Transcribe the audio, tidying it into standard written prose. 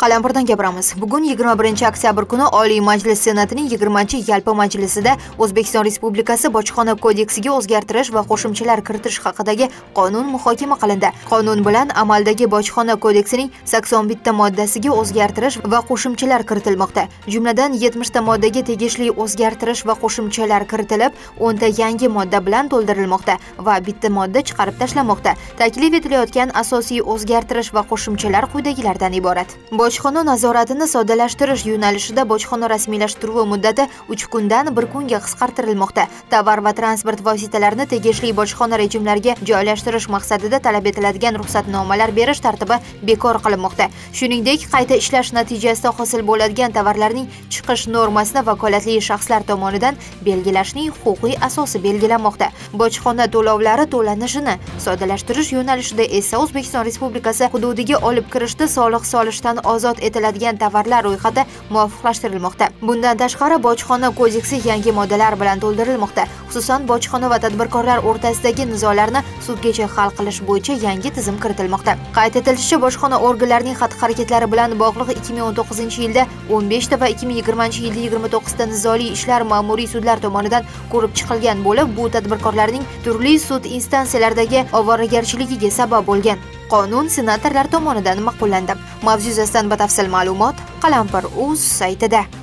Qalampirdan gapiramiz. Bugun 21-oktyabr kuni Oliy Majlis Senatining 20-yalpi majlisida O'zbekiston Respublikasi Bojxona kodeksiga o'zgartirish va qo'shimchalar kiritish haqidagi qonun muhokama qilindi. Qonun bilan amaldagi Bojxona kodeksining 81 moddasiga o'zgartirish va qo'shimchalar kiritilmoqda. Jumladan 70 ta moddaga tegishli o'zgartirish va qo'shimchalar kiritilib, 10 ta yangi modda bilan to'ldirilmoqda va bitta modda chiqarib tashlanmoqda. Taklif etilayotgan asosiy o'zgartirish va qo'shimchalar quyidagilardan iborat. Bojxona nazoratini soddalashtirish yo'nalishida bojxona rasmiylashtiruvi muddati 3 kundan 1 kunga qisqartirilmoqda. Tovar va transport vositalarini tegishli bojxona rejimlariga joylashtirish maqsadida talab etiladigan ruxsatnomalar berish tartibi bekor qilinmoqda. Shuningdek, qayta ishlash natijasida hosil bo'ladigan tovarlarning chiqish normasini vakolatli shaxslar tomonidan belgilashning huquqiy asosi belgilanmoqda. Bojxona to'lovlari to'lanishini soddalashtirish yo'nalishida esa O'zbekiston Respublikasi hududiga olib kirishda soliq solishdan ozod etiladigan tovarlar ro'yxati muvofiqlashtirilmoqda. Bundan tashqari Bojxona kodeksi yangi moddalar bilan to'ldirilmoqda. Xususan, bojxona va tadbirkorlar o'rtasidagi nizolarni sudgacha hal qilish bo'yicha yangi tizim kiritilmoqda. Qayd etilishicha, bojxona organlarining xatti-harakatlari bilan bog'liq 2019-yilda 15 ta va 2020-yilda 29 ta nizoli ishlar ma'muriy sudlar tomonidan ko'rib chiqilgan bo'lib, bu tadbirkorlarning turli sud instansiyalaridagi ovoragarchiligiga sabab bo'lgan. Qonun senatorlar tomonidan ma'qullandi. Mavzu yuzasidan batafsil ma'lumot Qalampir.uz saytida.